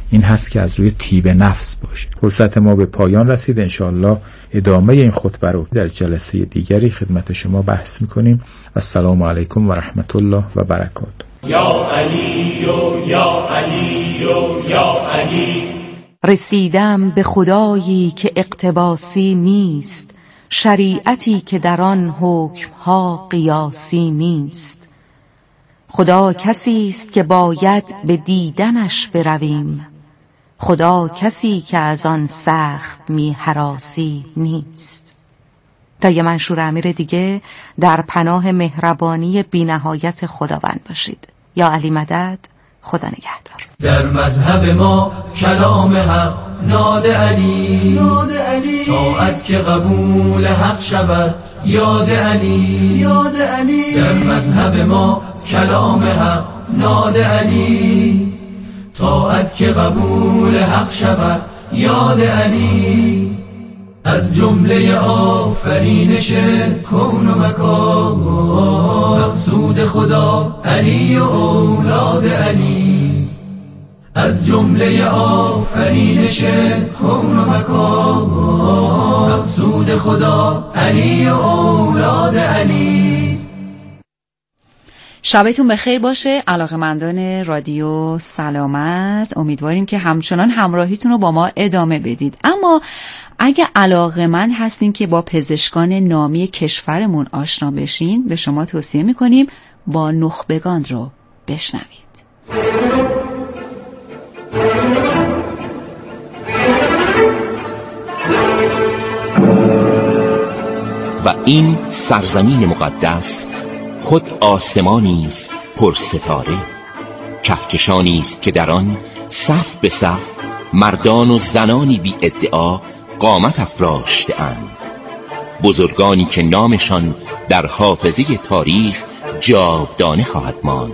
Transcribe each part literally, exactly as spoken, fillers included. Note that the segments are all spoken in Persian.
این هست که از روی طیب نفس باشه. فرصت ما به پایان رسید. انشاءالله ادامه این خطبه رو در جلسه دیگری خدمت شما بحث میکنیم. السلام علیکم و رحمت الله و برکاته. یا علی و یا علی و یا علی. رسیدم به خدایی که اقتباسی نیست، شریعتی که در آن حکمها قیاسی نیست. خدا کسی است که باید به دیدنش برویم، خدا کسی که از آن سخت می هراسی نیست. تا یه منشور امیر دیگه، در پناه مهربانی بی نهایت خداوند باشید. یا علی مدد. خدا نگهدار. در مذهب ما کلام حق ناد علی، ناد علی. طاعت که قبول حق شود یاد علی، یاد علی. در مذهب ما کلام حق ناد علی، طاعت که قبول حق شود یاد علی. از جمله آفرینش کون و مکان، مقصود خدا علی و اولاد علی. از جمله آفرینش کون و مکان، مقصود خدا علی و اولاد علی. شبتون بخیر باشه علاقه‌مندان رادیو سلامت. امیدواریم که همچنان همراهیتون رو با ما ادامه بدید. اما اگه علاقه‌مند هستین که با پزشکان نامی کشورمون آشنا بشین، به شما توصیه میکنیم با نخبگان رو بشنوید. و این سرزمین مقدس خود آسمانی است پر ستاره، کهکشانی است که در آن صف به صف مردان و زنانی بی ادعا قامت افراشته اند، بزرگانی که نامشان در حافظه تاریخ جاودانه خواهد ماند.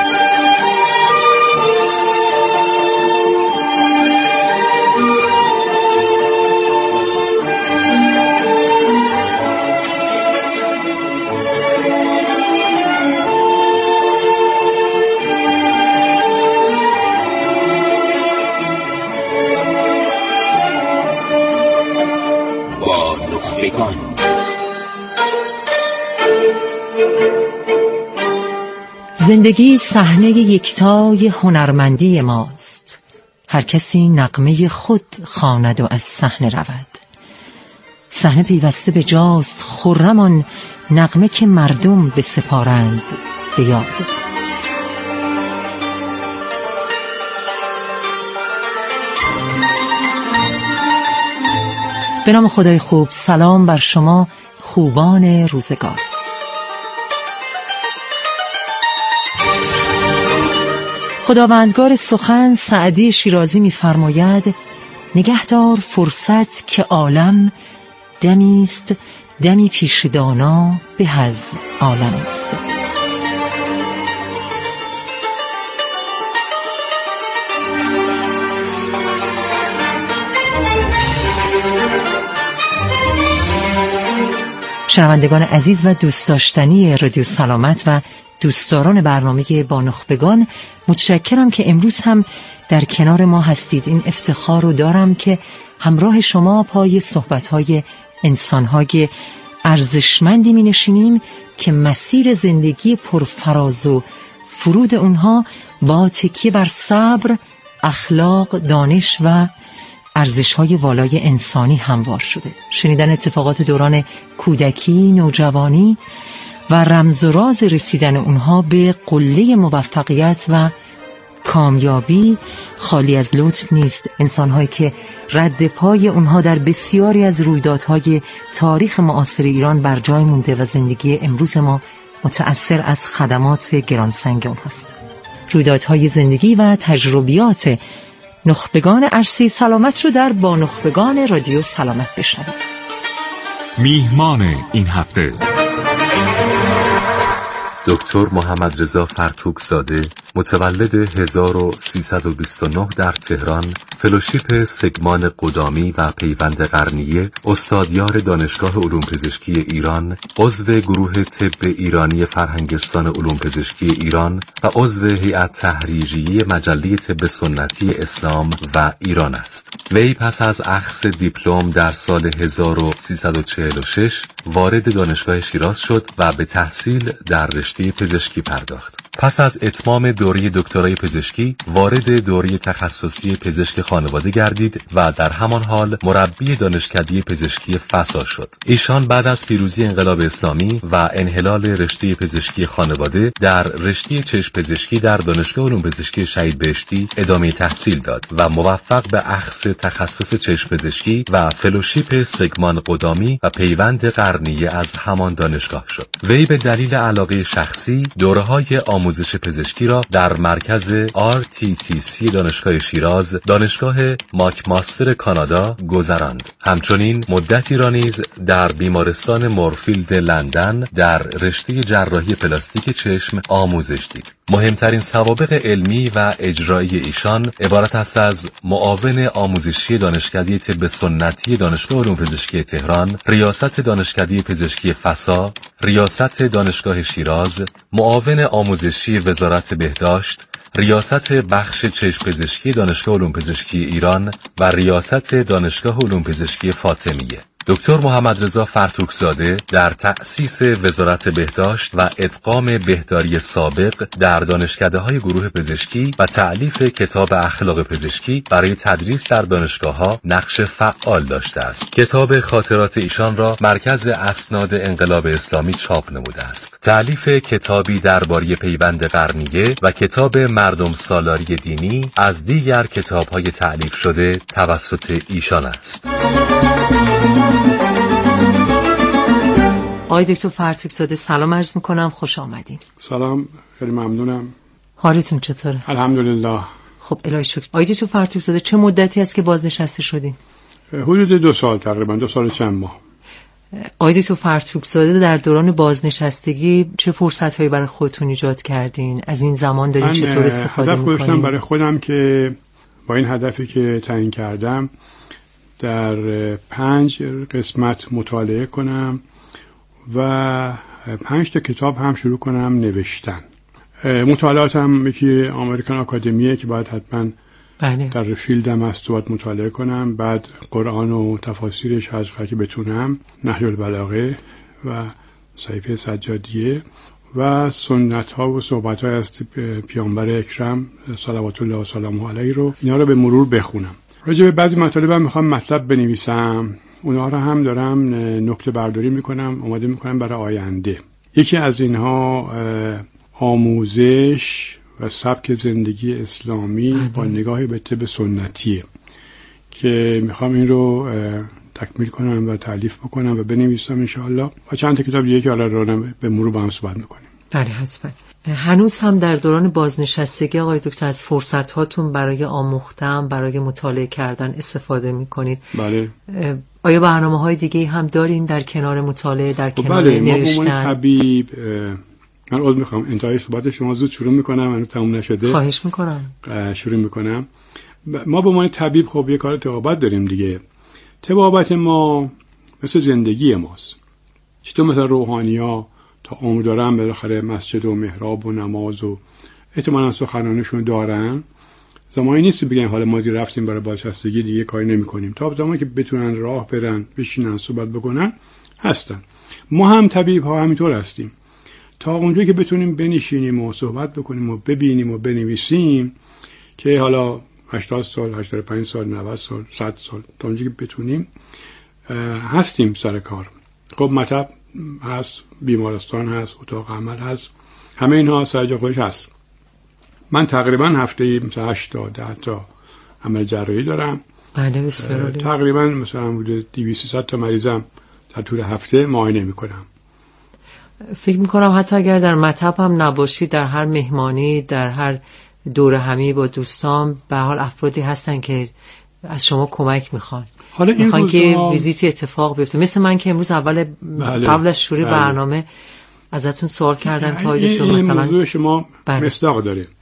زندگی صحنه یکتای هنرمندی ماست. هر کسی نغمه خود خواند و از صحنه رود. صحنه پیوسته به جاست خرمان نغمه که مردم به سپارند به یاد. به نام خدای خوب، سلام بر شما خوبان روزگار. خداوندگار سخن سعدی شیرازی می‌فرماید نگهدار فرصت که عالم دمی است، دمی پیش دانا به از عالم است. شنوندگان عزیز و دوست داشتنی رادیو سلامت و دوستداران برنامه با نخبگان، متشکرم که امروز هم در کنار ما هستید. این افتخار رو دارم که همراه شما پای صحبت‌های انسان‌های ارزشمندی می نشینیم که مسیر زندگی پرفراز و فرود اونها با تکیه بر صبر، اخلاق، دانش و ارزش‌های والای انسانی هموار شده. شنیدن اتفاقات دوران کودکی، نوجوانی و رمز و راز رسیدن اونها به قله موفقیت و کامیابی خالی از لطف نیست. انسان‌هایی که رد پای اونها در بسیاری از رویدادهای تاریخ معاصر ایران بر جای مونده و زندگی امروز ما متأثر از خدمات گرانسنگ اونهاست. رویدادهای زندگی و تجربیات نخبگان عرصه سلامت رو در با نخبگان رادیو سلامت بشنوید. میهمان این هفته دکتر محمد رضا فرتوک‌زاده، متولد هزار و سیصد و بیست و نه در تهران، فلوشیپ سگمان قدامی و پیوند قرنیه، استادیار دانشگاه علوم پزشکی ایران، عضو گروه طب ایرانی فرهنگستان علوم پزشکی ایران و عضو هیئت تحریریه مجله طب سنتی اسلام و ایران است. وی پس از اخذ دیپلم در سال هزار و سیصد و چهل و شش وارد دانشگاه شیراز شد و به تحصیل در رشته پزشکی پرداخت. پس از اتمام دوره دکترای پزشکی وارد دوره تخصصی پزشک خانواده گردید و در همان حال مربی دانشکده پزشکی فسا شد. ایشان بعد از پیروزی انقلاب اسلامی و انحلال رشته پزشکی خانواده در رشته چشم پزشکی در دانشگاه علوم پزشکی شهید بهشتی ادامه تحصیل داد و موفق به اخذ تخصص چشم پزشکی و فلوشیپ سگمان قدامی و پیوند قرنیه از همان دانشگاه شد. وی به دلیل علاقه شخصی دوره‌های آموزش پزشکی را در مرکز آر تی تی سی دانشگاه شیراز، دانشگاه ماکماستر کانادا گذراند. همچنین مدتی را نیز در بیمارستان مورفیلد لندن در رشته جراحی پلاستیک چشم آموزش دید. مهمترین سوابق علمی و اجرایی ایشان عبارت است از معاون آموزشی دانشکده طب سنتی دانشگاه علوم پزشکی تهران، ریاست دانشکده پزشکی فسا، ریاست دانشگاه شیراز، معاون آموزشی وزارت بهداشت، ریاست بخش چشم پزشکی دانشگاه علوم پزشکی ایران و ریاست دانشگاه علوم پزشکی فاطمیه. دکتر محمد رضا فرتوکزاده در تأسیس وزارت بهداشت و ادغام بهداری سابق در دانشکده‌های گروه پزشکی و تألیف کتاب اخلاق پزشکی برای تدریس در دانشگاه‌ها نقش فعال داشته است. کتاب خاطرات ایشان را مرکز اسناد انقلاب اسلامی چاپ نموده است. تألیف کتابی درباره پیوند قرنیه و کتاب مردم سالاری دینی از دیگر کتاب‌های تألیف شده توسط ایشان است. آقای دکتر فرتوکزاده سلام عرض میکنم، خوش آمدین. سلام، خیلی ممنونم. حالتون چطوره؟ الحمدلله. خب الهی شکر. آقای دکتر فرتوکزاده چه مدتی است که بازنشسته شدین؟ حدود دو سال تقریبا، دو سال چند ماه. آقای دکتر فرتوکزاده در دوران بازنشستگی چه فرصت‌هایی برای خودتون ایجاد کردین؟ از این زمان دارین چطور استفاده میکنین؟ هدف گذاشتم برای خودم که با این هدفی که تعیین کردم در پنج قسمت مطالعه کنم و پنج تا کتاب هم شروع کنم نوشتن. مطالعاتم یکی امریکن آکادمیه که باید حتما بله. در فیلدم هست و باید مطالعه کنم. بعد قرآن و تفاسیرش هر چقدر که بتونم، نحو البلاغه و صحیفه سجادیه و سنت ها و صحبت های از پیامبر اکرم صلوات الله و سلامه علیه رو اینا رو به مرور بخونم. راجع به بعضی مطالبم میخوام مطلب بنویسم، اونها رو هم دارم نکته برداری میکنم، آماده میکنم برای آینده. یکی از اینها آموزش و سبک زندگی اسلامی با نگاهی به طب سنتیه که میخوام این رو تکمیل کنم و تالیف بکنم و بنویسم انشاءالله و چند تا کتاب دیگه که حالا رو به مرور با هم صحبت میکنیم. بله حتما. هنوز هم در دوران بازنشستگی آقای دکتر از فرصت هاتون برای آموختن، برای مطالعه کردن استفاده میکنید؟ بله. آیا برنامه های دیگه هم دارین در کنار مطالعه، در کنار بله، نوشتن؟ بله، ما طبیب من عذر میخوام انتهای صحبت شما زود شروع میکنم، هنوز تموم نشده. خواهش میکنم. شروع میکنم. ما به عنوان طبیب خب یه کار طبابت داریم دیگه. طبابت ما مثل زندگی ماست. چطور مثلا روحانی‌ها تا عمر دارن بالاخره مسجد و محراب و نماز و احتمالاً سخنانشون دارن، زمانی نیست بگن حالا ما دیگه رفتیم برای بازنشستگی دیگه کاری نمی‌کنیم. تا زمانی که بتونن راه برن، بشینن، صحبت بکنن هستن. ما هم طبیب ها همینطور هستیم. تا اونجایی که بتونیم بنشینیم و صحبت بکنیم و ببینیم و بنویسیم که حالا هشتاد سال، هشتاد و پنج سال، نود سال، صد سال تا اونجایی که بتونیم هستیم سر کار. خب مطب هست، بیمارستان هست، اتاق عمل هست، همه اینها سر جای خودش هست. من تقریبا هفته مثلا هشت تا ده تا عمل جراحی دارم. بله بسیار عالی. تقریبا مثلا حدود دویست سیصد تا مریضم در طول هفته معاینه میکنم. فکر میکنم حتی اگر در مطب هم نباشی، در هر مهمانی، در هر دوره همی با دوستان، به حال افرادی هستن که از شما کمک میخوان. حالا این میخوان که ها... ویزیتی اتفاق بیفته. مثل من که امروز اول بله. قبل از شروع بله. برنامه ازتون سوال کردم که آیا این, مثلا این موضوع شما بله. مصداق داره.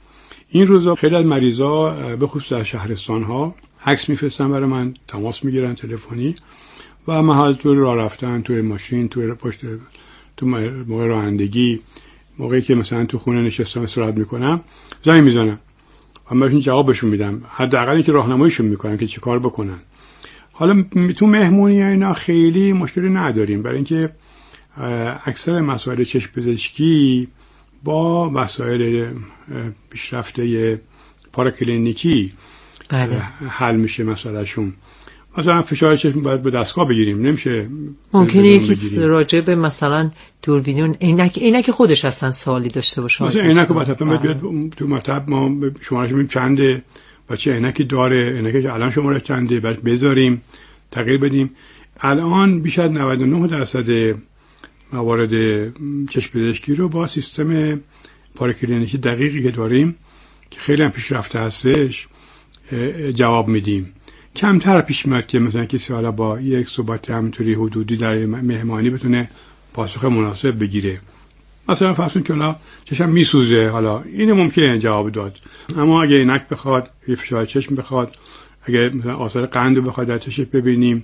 این روزا خیلی از مریضا به خصوص در شهرستان ها عکس میفرستن برای من، تماس میگیرن تلفنی و محل توی راه رفتن، توی ماشین، توی پشت، تو موقع رانندگی، موقعی که مثلا تو خونه نشستم استراحت میکنم زنگ میزنم و من جوابشون میدم، حداقل اینکه راهنماییشون میکنم که چیکار بکنن. حالا تو مهمونی اینا خیلی مشکلی نداریم، برای اینکه اکثر مسائل چشم پزشکی با مسائل پیشرفته پاراکلینیکی بله. حل میشه مسئلهشون. مثلا فشار چشم باید به دستگاه بگیریم، نمیشه ممکنه یکی راجع به مثلا دوربینون عینک عینک خودش اصلا سوالی داشته باشه، مثلا عینک رو مثلا بیاد تو مطب ما شمارش میگیم چنده و چه عینکی داره، عینکی الان شماره چنده بعد بذاریم تغییر بدیم. الان بیش از نود و نه درصد موارد چشم پزشکی رو با سیستم پاراکلینیکی دقیقی که داریم که خیلی هم پیشرفته هستش جواب میدیم. کمتر پیش میاد که مثلا کسی حالا با یک صحبت همینطوری حدودی در مهمانی بتونه پاسخ مناسب بگیره. مثلا فرض کن که حالا چشم میسوزه، حالا اینو ممکنه جواب داد، اما اگه عینک بخواد، فشار چشم بخواد، اگه مثلا آثار قند رو بخواد در چشم ببینیم،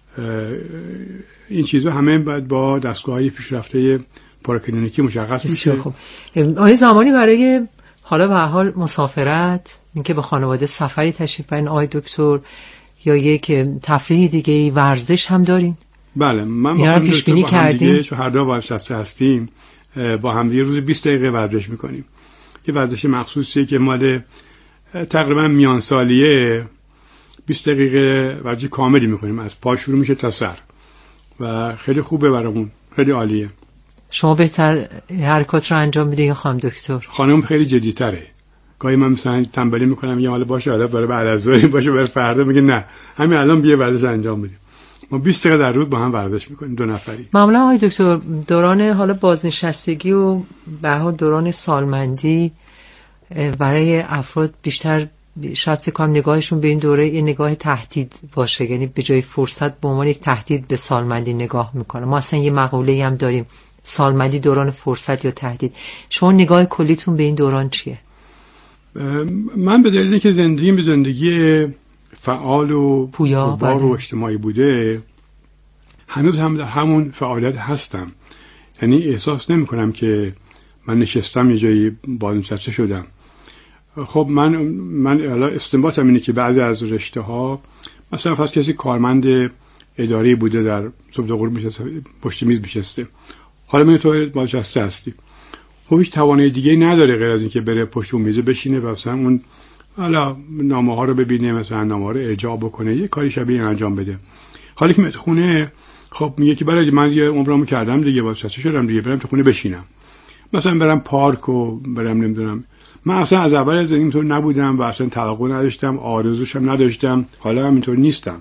این چیزا همه باید با دستگاه‌های پیشرفته پاراکلینیکی مشخص میشه. خب آیا زمانی برای حالا به هر حال مسافرت، اینکه به خانواده سفری تشریف برین آقای دکتر، یا یک تفریح دیگه، ورزش هم دارین؟ بله، من با هم پیش بینی کردیم، چون هر دو با هستیم، با هم دیگه روز بیست دقیقه ورزش میکنیم. یه ورزش مخصوصیه که مال تقریبا میان سالیه بیست دقیقه ورزش کاملی میکنیم، از پا شروع میشه تا سر و خیلی خوبه برامون، خیلی عالیه. شما بهتر حرکات رو انجام میده یا خانم دکتر؟ خانم خیلی جدی‌تره. گاهی من مثلا تنبلی میکنم، یه حالا باشه حالا برای بعد از ظهر باشه برای فردا، میگه نه همین الان بیا ورزش انجام بدیم. ما بیست دقیقه در روز با هم ورزش میکنیم، دو نفری. معمولا آقای دکتر دوران حالا بازنشستگی و به هر حال دوران سالمندی برای افراد بیشتر شاید فکر کنم نگاهشون به این دوره یه نگاه تهدید باشه، یعنی به جای فرصت به عنوان یک تهدید به سالمندی نگاه میکنه. ما اصلا یه مقوله‌ای هم داریم، سالمندی دوران فرصت یا تهدید. شما نگاه کلیتون به این دوران چیه؟ من به دلیل اینکه زندگیم به زندگی فعال و پویا بار و اجتماعی بوده، هنوز هم در همون فعالیت هستم. یعنی احساس نمی کنم که من نشستم یه جایی بازنشسته شدم. خب من من حالا استنباطم اینه که بعضی از رشته ها مثلا فرض کسی کارمند اداری بوده در صبح تا غروب میشسته پشت میز میشسته، حالا من تو بازنشسته هستی، خب هیچ توانایی دیگه نداره غیر از اینکه بره پشت اون میز بشینه و مثلا اون حالا نامه ها رو ببینه، مثلا نامه ها رو ارجاع بکنه، یه کاری شبیه انجام بده. حالا که تو خونه خب میگه که برای من دیگه عمرمو کردم دیگه، بازنشسته شدم دیگه، برم تو خونه بشینم، مثلا برم پارک و برم نمیدونم. من اصلا از اول از اینطور نبودم و اصلا توقع نداشتم، آرزوشم نداشتم، حالا هم اینطور نیستم.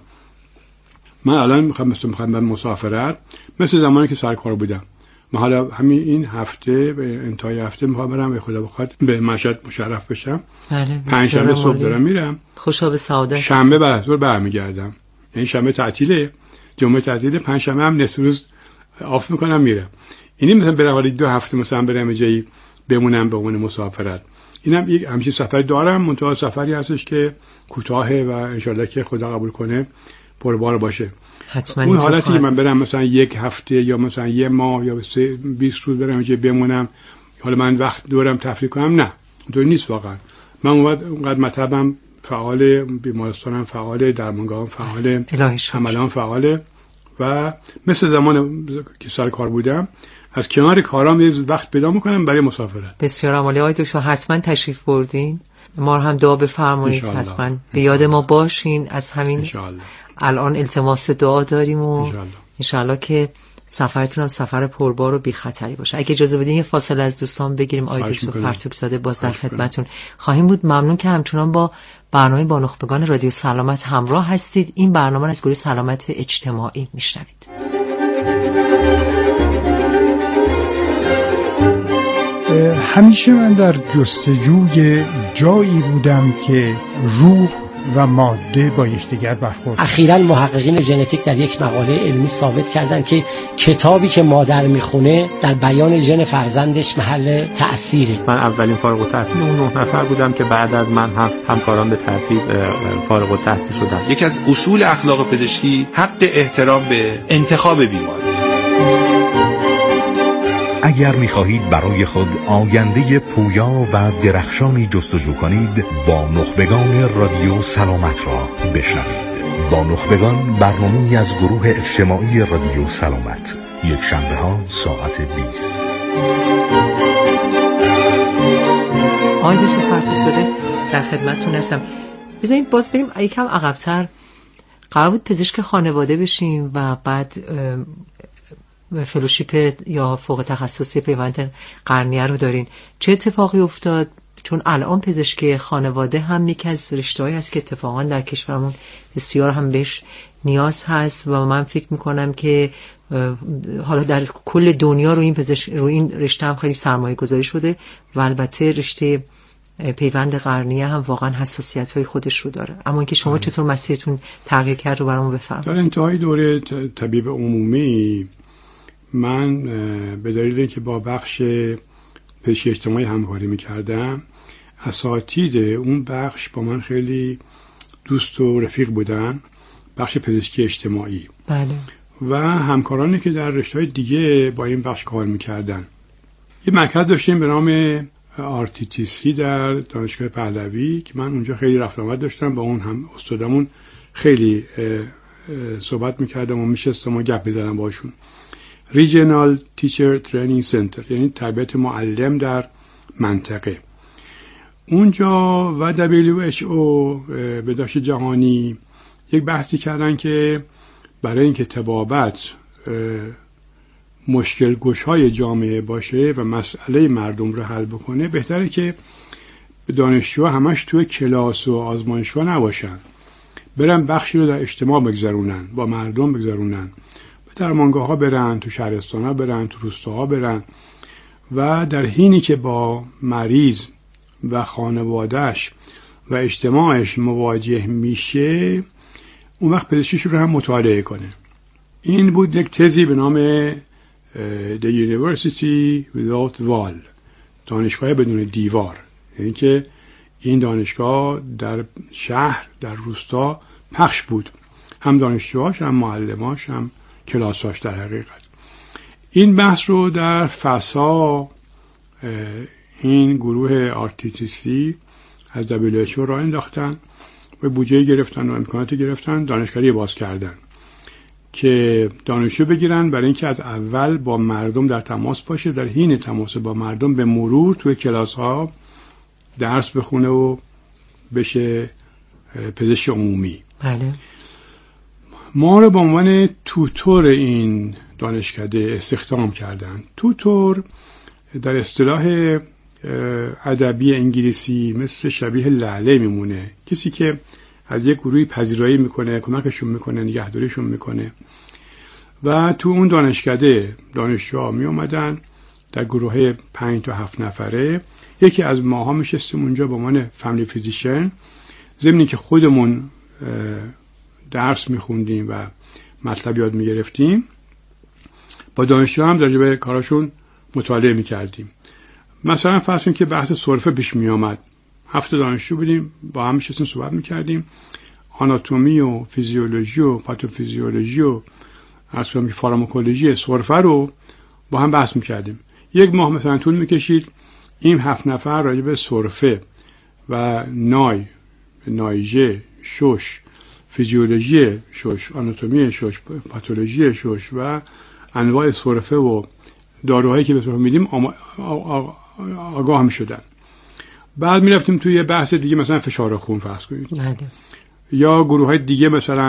من الان میخوام مثلا میخوام برم مسافرت، مثل زمانی که سر کار بودم. من حالا همین این هفته به انتهای هفته میخوام برم به خدا بخواد به مشهد مشرف بشم. بله، پنجشنبه صبح دارم میرم، خوشا به سعادت. شنبه بعد از ظهر برمیگردم، یعنی شنبه تعطیله، جمعه تعطیله، پنجشنبه هم نصف روز آف میکنم میرم. اینی مثلا برم ولی دو هفته مثلا برم جایی بمونم به عنوان مسافرت. اینم یک همچین سفری دارم، منتها سفری هستش که کوتاهه و انشالله که خدا قبول کنه پربار باشه. حتما اون حالتی که من برم مثلا یک هفته یا مثلا یه ماه یا بیست روز برم جایی بمونم، حالا من وقت دورم تفریح کنم، نه اونطور نیست واقعا. من اونقدر مطبم فعال، بیمارستانم فعال، درمانگاهم فعال، عملام فعال و مثل زمان که سر کار بودم از کنار کارام یه وقت پیدا میکنم برای مسافرت. بسیار عالی. آقای دکتر حتما تشریف بردین، ما هم دعا بفرمایید، حتما به یاد ما باشین. از همین انشالله. الان التماس دعا داریم و انشالله, انشالله که سفرتون هم سفر پربار و بی خطری باشه. اگه اجازه بدین یه فاصله از دوستان بگیریم. آقای دکتر فرتوک زاده باز در خدمتتون خواهیم بود. ممنون که همچنان با برنامه با نخبگان رادیو سلامت همراه هستید. این برنامه از گروه سلامت اجتماعی میشنوید. همیشه من در جستجوی جایی بودم که روح و ماده با یکدیگر برخورد. اخیراً محققین ژنتیک در یک مقاله علمی ثابت کردن که کتابی که مادر میخونه در بیان ژن فرزندش محل تأثیره. من اولین فارغ التحصیل اون نه نفر بودم که بعد از من هم همکاران به ترتیب فارغ التحصیل شدن. یکی از اصول اخلاق پزشکی حق احترام به انتخاب بیمار. اگر می‌خواهید برای خود آینده پویا و درخشانی جستجو کنید، با نخبگان رادیو سلامت را بشنوید. با نخبگان برنامه‌ای از گروه اجتماعی رادیو سلامت، یک شنبه ها ساعت بیست. آقای دکتر فرتوزاده در خدمتتون هستم. بذارید باز بریم یکم عقب‌تر. قرار بود پزشک خانواده بشیم و بعد فلوشیپ یا فوق تخصصی پیوند قرنیه رو دارین. چه اتفاقی افتاد؟ چون الان پزشکی خانواده هم یکی از رشته‌هایی هست که اتفاقا در کشورمون بسیار هم بهش نیاز هست و من فکر میکنم که حالا در کل دنیا رو این پزشک رو این رشته هم خیلی سرمایه گذاری شده و البته رشته پیوند قرنیه هم واقعا حساسیت‌های خودش رو داره. اما اینکه شما چطور مسیرتون تغییر کرد رو برامون بفرمایید. در انتهای دوره طبیب عمومی من به دلیل اینکه با بخش پزشکی اجتماعی همکاری می‌کردم، اساتید اون بخش با من خیلی دوست و رفیق بودن، بخش پزشکی اجتماعی. بله. و همکارانی که در رشته‌های دیگه با این بخش کار می‌کردن. یه مرکز داشتیم به نام آر تی تی سی در دانشگاه پهلوی که من اونجا خیلی رفت آمد داشتم، با اون هم استادمون خیلی صحبت می‌کردم و میشستم و گپ می‌زدم باشون. Regional Teacher Training Center، یعنی تربیت معلم در منطقه. اونجا و دبلیو اچ او بهداشت جهانی یک بحثی کردن که برای اینکه طبابت مشکل گشای جامعه باشه و مسئله مردم رو حل بکنه، بهتره که دانشجوها همش توی کلاس و آزمایشگاه نباشن، برن بخشی رو در اجتماع بگذرونن، با مردم بگذرونن، در درمانگاه ها برن، تو شهرستان ها برن، تو روستاها برن و در حینی که با مریض و خانوادهش و اجتماعش مواجه میشه، اون وقت پزشکیش رو هم مطالعه کنه. این بود یک تزی به نام The University Without Wall، دانشگاه بدون دیوار. یعنی که این دانشگاه در شهر، در روستا پخش بود، هم دانشجوهاش، هم معلماش، هم کلاساش. در حقیقت این بحث رو در فسا این گروه آر تی تی سی از دبلیو اچ او راه انداختن و بودجه گرفتن و امکانات گرفتن، دانشکده باز کردن که دانشجو بگیرن برای اینکه از اول با مردم در تماس باشه، در حین تماس با مردم به مرور توی کلاس ها درس بخونه و بشه پزشک عمومی. بله. ما رو به عنوان توتور این دانشکده استخدام کردن. توتور در اصطلاح ادبی انگلیسی مثل شبیه لعله میمونه، کسی که از یک گروهی پذیرایی میکنه، کمکشون میکنه، نگهداریشون میکنه. و تو اون دانشکده دانشجوها می اومدن در گروه پنج تا هفت نفره. یکی از ماها میشستیم اونجا به عنوان فامیلی فیزیشن، ضمن که خودمون درس میخوندیم و مطلب یاد میگرفتیم، با دانشجوها هم راجع به کاراشون مطالعه میکردیم. مثلا فرض کنید که بحث سرفه پیش میامد، هفت دانشجو بودیم با هم میشستیم صحبت میکردیم، آناتومی و فیزیولوژی و پاتوفیزیولوژی و اصلا فارماکولوژی سرفه رو با هم بحث میکردیم. یک ماه مثلا طول میکشید این هفت نفر راجع به سرفه و نای، نایجه، شش، فیزیولوژی شش، آناتومی شش، پاتولوژی شش و انواع سرفه و داروهایی که به سرفه میدیم آگاه می شدن. بعد می رفتیم توی بحث دیگه، مثلا فشار خون فرض کنید، یا گروه های دیگه مثلا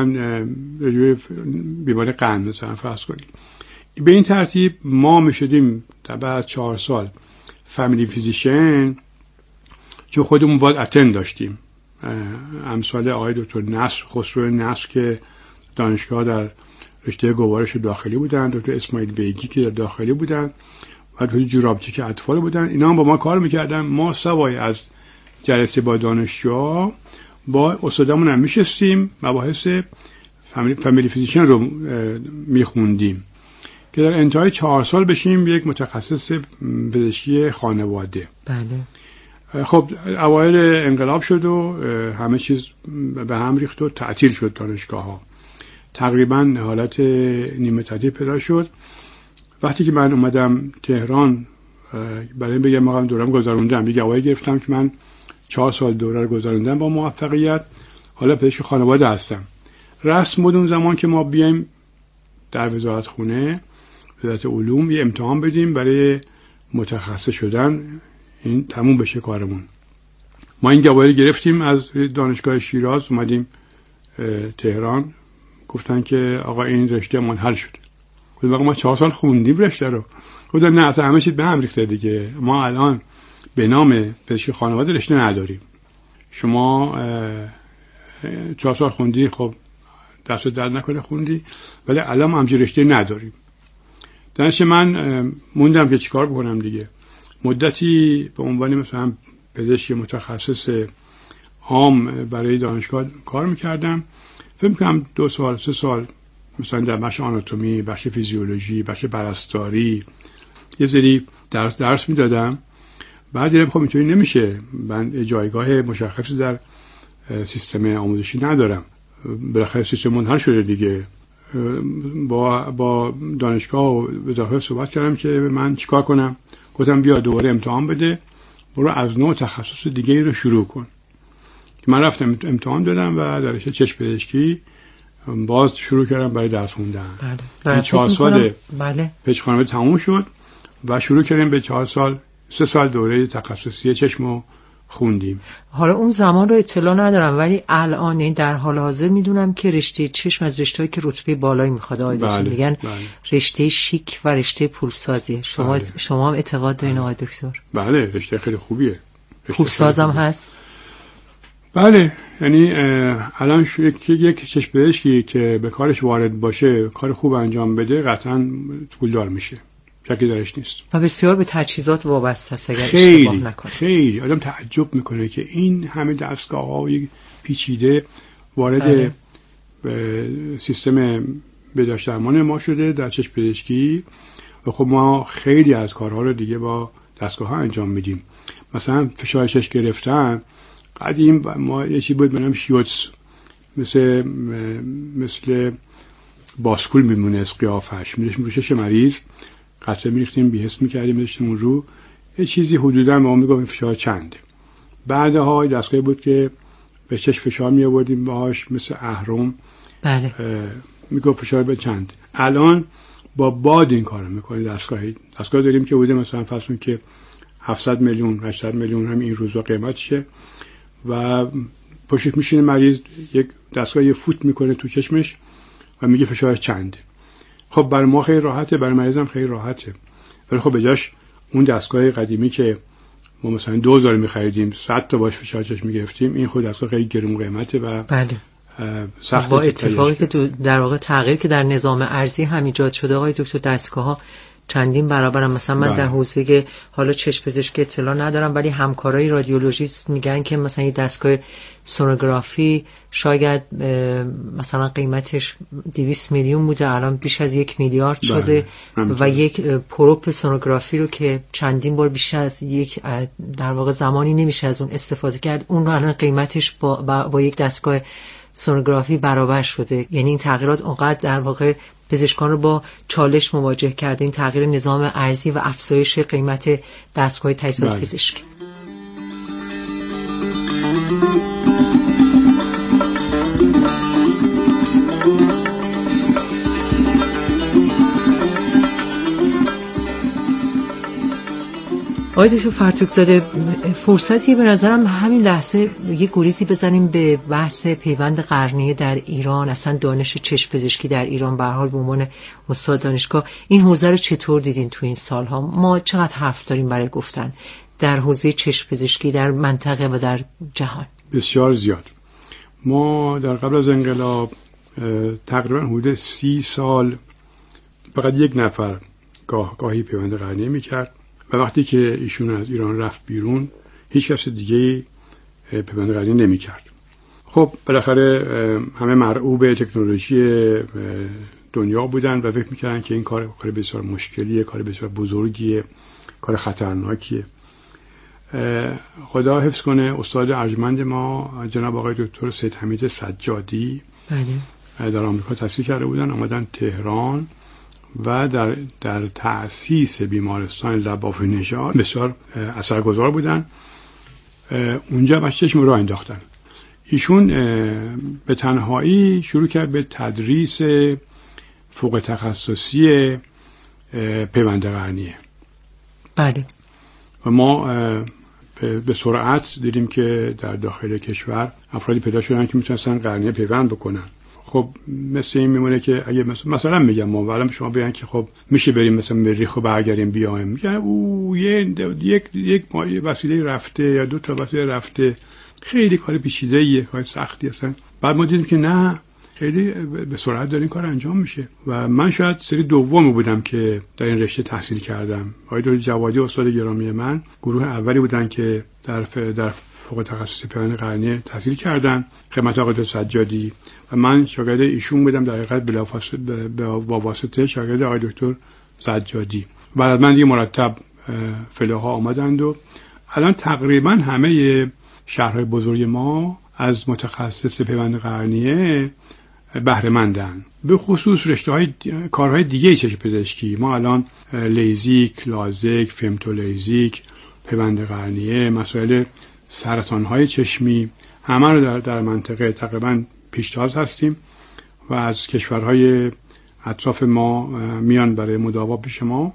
بیماری قند مثلا فرض کنید. به این ترتیب ما می شدیم تا بعد چهار سال فامیلی فیزیشن، چون خودمون باید اتند داشتیم. امثال آقای دکتر نصر، خسرو نصر که دانشگاه در رشته گوارش داخلی بودن، دکتر اسماعیل بیگی که در داخلی بودن و دکتر جورابچی که اطفال بودن، اینا هم با ما کار میکردن. ما سوای از جلسه با دانشجوها با استادمون هم میشستیم مباحث فامیلی, فامیلی فیزیشن رو میخوندیم که در انتهای چهار سال بشیم یک متخصص پزشکی خانواده. بله. خب اوایل انقلاب شد و همه چیز به هم ریخت و تعطیل شد دانشگاه ها. تقریبا حالت نیمه تعطیل پیدا شد. وقتی که من اومدم تهران برای این بگم مقام دورم گذروندم، یک اوایل گرفتم که من چهار سال دوره رو گذروندم با موفقیت، حالا پزشک خانواده هستم. رسم بود اون زمان که ما بیایم در وزارت خونه وزارت علوم یه امتحان بدیم برای متخصص شدن، این تموم بشه کارمون. ما این گواهی گرفتیم از دانشگاه شیراز، اومدیم تهران، گفتن که آقا این رشته من حل شد. گفتم آقا ما چهار سال خوندیم رشته رو. گفتن نه اصلا همه چیز به هم ریخته دیگه، ما الان به نام پزشکی خانواده رشته نداریم. شما چهار سال خوندی، خب دست درد نکنه خوندی، ولی الان همچین رشته نداریم. درنچه من موندم که چیکار بکنم دیگه. مدتی به عنوان مثلا پزشک متخصص عام برای دانشگاه کار میکردم. فکر میکنم دو سال سه سال مثلا در بخش آناتومی، بخش فیزیولوژی، بخش پرستاری یه سری درس درس میدادم. بعد دیدم خب اینطوری نمیشه، من جایگاه مشخصی در سیستم آموزشی ندارم. بالاخره سیستم منحل شده دیگه. با با دانشگاه و وزارت صحبت کردم که من چیکار کنم. گفتم بیا دوباره امتحان بده، برو از نوع تخصص دیگه رو شروع کن. من رفتم امتحان دادم و در رشته چشم پزشکی باز شروع کردم برای درس خوندن. بله. این چهار سال بله. پزشکی خانواده تموم شد و شروع کردیم به چهار سال سه سال دوره تخصصی چشم خوندیم. حالا اون زمان رو اطلاع ندارم، ولی الان این در حال حاضر میدونم که رشته چشم از رشته‌ای که رتبه بالایی میخواد آقای دکتر. بله، میگن بله. رشته شیک و رشته پولسازی. شما بله. شما هم اعتقاد دارین آقای دکتر؟ بله، رشته خیلی خوبیه. پولسازم هست؟ بله، یعنی الان یک یک چشم پزشکی که به کارش وارد باشه، کار خوب انجام بده، قطعاً پولدار میشه. شکی درش نیست. و بسیار به تجهیزات وابسته است اگر خیلی اشتباه نکنه. خیلی آدم تعجب میکنه که این همه دستگاه‌های پیچیده وارد به سیستم بهداشت درمان ما شده در چشم پزشکی و خب ما خیلی از کارها رو دیگه با دستگاه‌ها انجام میدیم. مثلا فشار چشم گرفتن قدیم ما یه چیزی بود به نام شیوتس، مثل مثل باسکول میمونه از قیافش، میذاشتیم رو چشم مریض، قطره میریختیم، بی‌حس میکردیم، میذاشتیم اون رو، یه چیزی حدودا ما میگفتیم فشار چنده. بعدها دستگاهی بود که به چشم فشار می آوردیم باهاش، مثل اهرم. بله. میگفت فشار به چند. الان با باد این کارو میکنه دستگاهی. دستگاه داریم که بوده مثلا فرض که هفتصد میلیون هشتصد میلیون هم این روزا قیمتشه و پشت میشینه مریض، یک دستگاه یه فوت میکنه تو چشمش و میگه فشار چنده. خب برای ما خیلی راحته، برای مریض هم خیلی راحته. ولی خب بجاش اون دستگاه قدیمی که ما مثلا دو هزار می‌خریدیم، صد تا باش فشار چشم می‌گرفتیم، این خود دستگاه خیلی گرون قیمته و بله. سخت. با اتفاقی که تو در واقع تغییر که در نظام ارزی هم ایجاد شده آقای دکتر، دستگاه‌ها چندین برابرن. مثلا من بله. در حوزه حالا چشم پزشکی اطلاع ندارم، ولی همکارای رادیولوژیست میگن که مثلا این دستگاه سونوگرافی شاید مثلا قیمتش دویست میلیون بوده، الان بیش از یک میلیارد شده. بله. و یک پروب سونوگرافی رو که چندین بار بیش از یک در واقع زمانی نمیشه از اون استفاده کرد، اون رو الان قیمتش با, با, با یک دستگاه سونوگرافی برابر شده. یعنی این تغییرات اونقدر در واقع پزشکان رو با چالش مواجه کرده، این تغییر نظام ارزی و افزایش قیمت دستگاه تجهیزات بله. پزشکی. آقای دکتر فرتوک‌زاده، فرصتی به نظرم همین لحظه یه گریزی بزنیم به بحث پیوند قرنیه در ایران، اصلا دانش چشم پزشکی در ایران. به هر حال به عنوان استاد دانشگاه این حوزه رو چطور دیدین تو این سالها؟ ما چقدر حرف داریم برای گفتن در حوزه چشم پزشکی در منطقه و در جهان؟ بسیار زیاد. ما در قبل از انقلاب تقریبا حدود سی سال فقط یک نفر گاه گاهی پیوند قرنیه می‌کرد و وقتی که ایشون از ایران رفت بیرون هیچ کس دیگه پیوند قرنیه نمی‌کرد. خب بالاخره همه مرعوب تکنولوژی دنیا بودن و فکر میکردن که این کار کار بسیار مشکلیه، کار بسیار بزرگیه، کار خطرناکیه. خدا حفظ کنه استاد ارجمند ما جناب آقای دکتر سید حمید سجادی بله. در آمریکا تحصیل کرده بودن، آمدن تهران و در در تأسیس بیمارستان لبافی نژاد بسیار اثرگذار بودن. اونجا بچه چشم راه انداختن. ایشون به تنهایی شروع کرد به تدریس فوق تخصصی پیوند قرنیه. بله. و ما به سرعت دیدیم که در داخل کشور افرادی پیدا شدن که میتونستن قرنیه پیوند بکنن. خب مثل این میمونه که اگه مثلا, مثلا میگم ما الان شما بگن که خب میشه بریم مثلا مریخ و برگردیم بیایم، میگن او یه یک یک وسیله رفته یا دو تا وسیله رفته، خیلی کار پیچیده‌ایه، کار سختی هستن. بعد ما دیدیم که نه، خیلی به سرعت داره این کار انجام میشه. و من شاید سری دومی بودم که در این رشته تحصیل کردم. آقای دکتر جوادی استاد گرامی من گروه اولی بودن که در در فوق تخصصی پیوند قرنیه تحصیل کردن خدمت آقای دکتر سجادی و من شاگرد ایشون بودم، در حقیقت بلافاصله با واسطه شاگرد آقای دکتر سجادی. بعد من دیگه مرتب فلوها آمدند و الان تقریبا همه شهرهای بزرگ ما از متخصص پیوند قرنیه بهره مندن، به خصوص رشته های کارهای دیگه چشم پزشکی. ما الان لیزیک، لازک، فمتولیزیک، پیوند قرنیه، مسائل سرطان های چشمی همه رو در, در منطقه تقریبا پیشتاز هستیم و از کشورهای اطراف ما میان برای مداوا پیش ما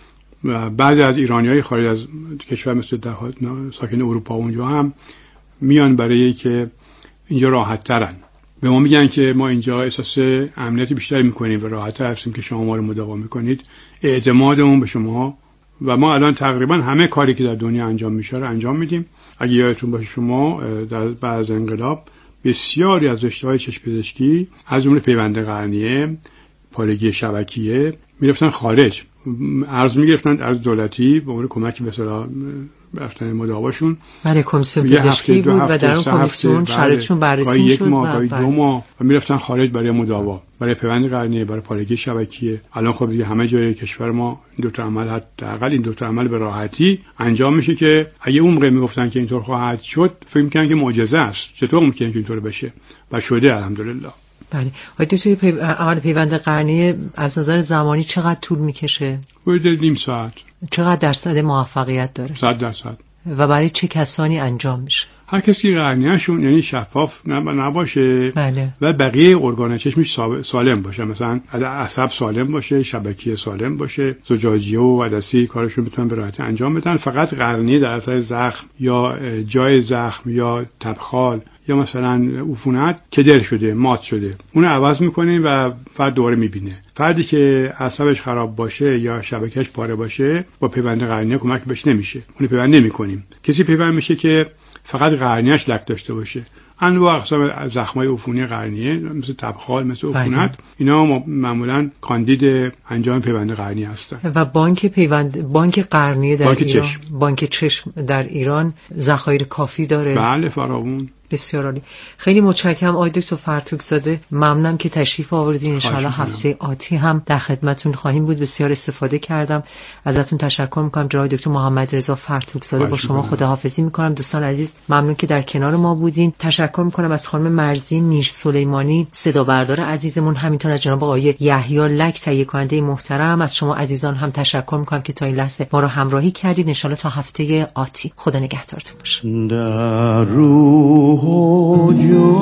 و بعضی از ایرانی‌های خارج از کشور مثل ساکن اروپا اونجا هم میان برای که اینجا راحت ترن. به ما میگن که ما اینجا احساس امنیتی بیشتری میکنیم و راحت تر هستیم که شما ما رو مداوا میکنید، اعتمادمون به شما. و ما الان تقریبا همه کاری که در دنیا انجام میشه رو انجام میدیم. اگه یادتون باشه شما در بعد از انقلاب بسیاری از رشته‌های چشم پزشکی از جمله پیوند قرنیه، پارگی شبکیه میرفتن خارج، ارز میگرفتن از دولتی به عنوان کمکی به اصطلاح رفتن مداواشون. بله، کمیسیون پزشکی بود و در اون کمیسیون شرایطشون بررسی میشد. یک ماه، گاهی دو ماه و میرفتن خارج برای مداوا، برای پیوند قرنیه، برای پارگی شبکیه. الان خب دیگه همه جای کشور ما دو تا عمل، حداقل این دو تا عمل به راحتی انجام میشه که اگه اون موقع میگفتن که اینطور خواهد شد فکر میکنن که معجزه است. چطور ممکنه که اینطور بشه؟ و شده الحمدلله. بله. آیا توی پی... عمل پیوند قرنیه از نظر زمانی چقدر طول میکشه؟ حدود نیم ساعت. چقدر درصد موفقیت داره؟ صد درصد. و برای چه کسانی انجام میشه؟ هر کسی که قرنیه‌شون یعنی شفاف نباشه بله. و بقیه ارگان چشمش سالم باشه، مثلا عصب سالم باشه، شبکیه سالم باشه، زجاجیه و عدسی کارشون میتونن به راحتی انجام بدن. فقط قرنیه در اثر زخم یا جای زخم یا تبخال یا مثلا عفونت که در شده، مات شده، اون عوض میکنیم و فرد دوباره میبینه. فردی که اعصابش خراب باشه یا شبکهش پاره باشه با پیوند قرنیه کمک بهش نمیشه، اون پیوند نمیکنیم. کسی پیوند میشه که فقط قرنیه‌اش لک داشته باشه. انواع اقسام زخمای عفونی قرنیه مثل تبخال، مثل عفونت، اینا معمولا کاندید انجام پیوند قرنیه هستن. و بانک پیوند بانک قرنیه در بانک ایران چشم. بانک چشم در ایران ذخایر کافی داره؟ بله، فراوون. بسیار عالی. خیلی متشکرم آقای دکتر فرتوک‌زاده، ممنونم که تشریف آوردین. ان شاءالله هفته آتی هم در خدمتتون خواهیم بود. بسیار استفاده کردم، ازتون تشکر می‌کنم. جناب دکتر محمد رضا فرتوک‌زاده، با شما خداحافظی می‌کنم. دوستان عزیز ممنون که در کنار ما بودین. تشکر می‌کنم از خانم مرزی میر سلیمانی صدا بردار عزیزمون، همینطور از جناب آقای یحیی لک تهیه کننده محترم. از شما عزیزان هم تشکر می‌کنم که تا این لحظه ما رو همراهی کردید. ان شاءالله تا هفته آتی خدا نگهدارتون باشه. در روح و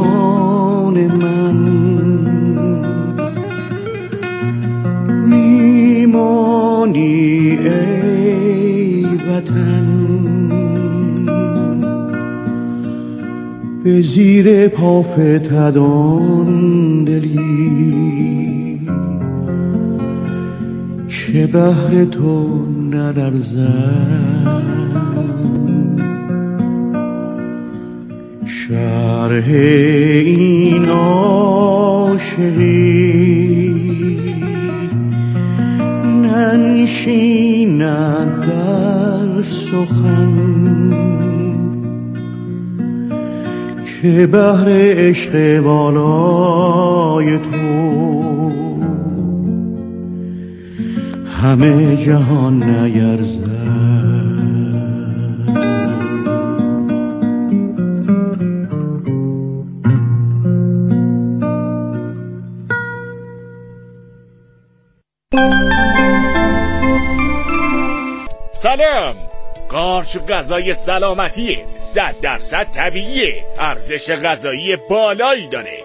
جان من میمانی ای وطن، به زیر پا فتدان دلی که بهر تو نلرزد. شرح این عاشقی ننشیند در سخن که بهر عشق والای تو همه جهان نیرزد. سلام. قارچ غذای سلامتیه، صد درصد طبیعیه، ارزش غذایی بالایی داره.